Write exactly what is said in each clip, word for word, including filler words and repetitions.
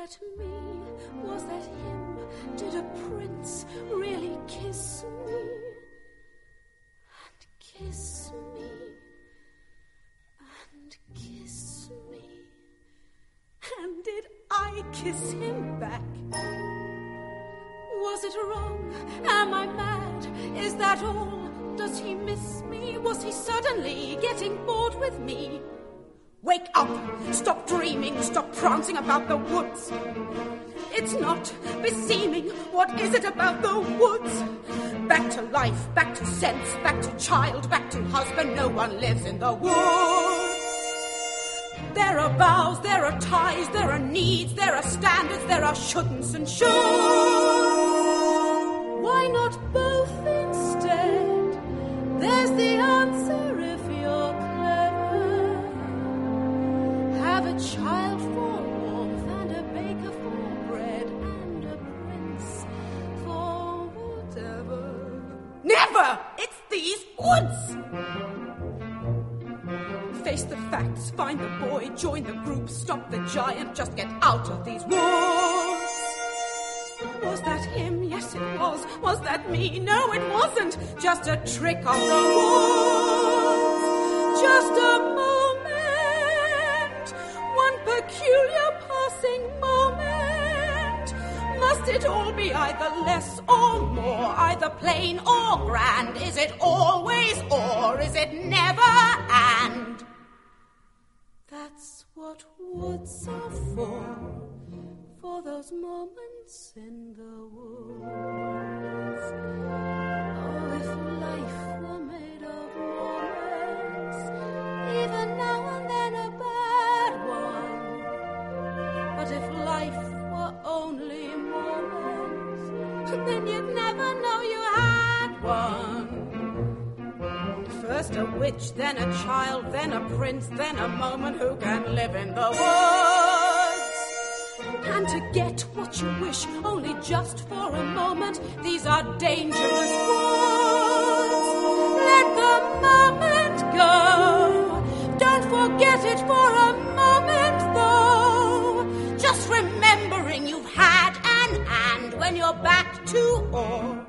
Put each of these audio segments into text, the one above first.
that me? Was that him? Did a prince really kiss me? And kiss me? And kiss me? And did I kiss him back? Was it wrong? Am I mad? Is that all? Does he miss me? Was he suddenly getting bored with me? Wake up! Stop dreaming! Stop prancing about the woods! It's not beseeming. What is it about the woods? Back to life, back to sense, back to child, back to husband. No one lives in the woods. There are vows, there are ties, there are needs, there are standards, there are shouldn'ts and shoulds. Why not both instead? There's the answer if you're clever. Have a child for warmth and a baker for bread and a prince for whatever. Never! It's these woods! Face the facts, find the boy, join the group, stop the giant, just get out of these woods. Was that him? Yes, it was. Was that me? No, it wasn't. Just a trick of the woods. Just a moment. One peculiar passing moment. Must it all be either less or more, either plain or grand? Is it always or is it never and? That's what woods are for, for those moments in the woods. Oh, if life were made of moments, even now and then a bad one. But if life were only moments, then you'd never know you had one. First a witch, then a child, then a prince, then a moment. Who can live in the woods? And to get what you wish, only just for a moment, these are dangerous woods. Let the moment go. Don't forget it for a moment, though. Just remembering you've had an and when you're back to or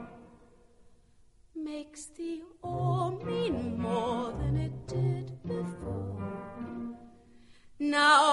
makes the or mean more than it did before. Now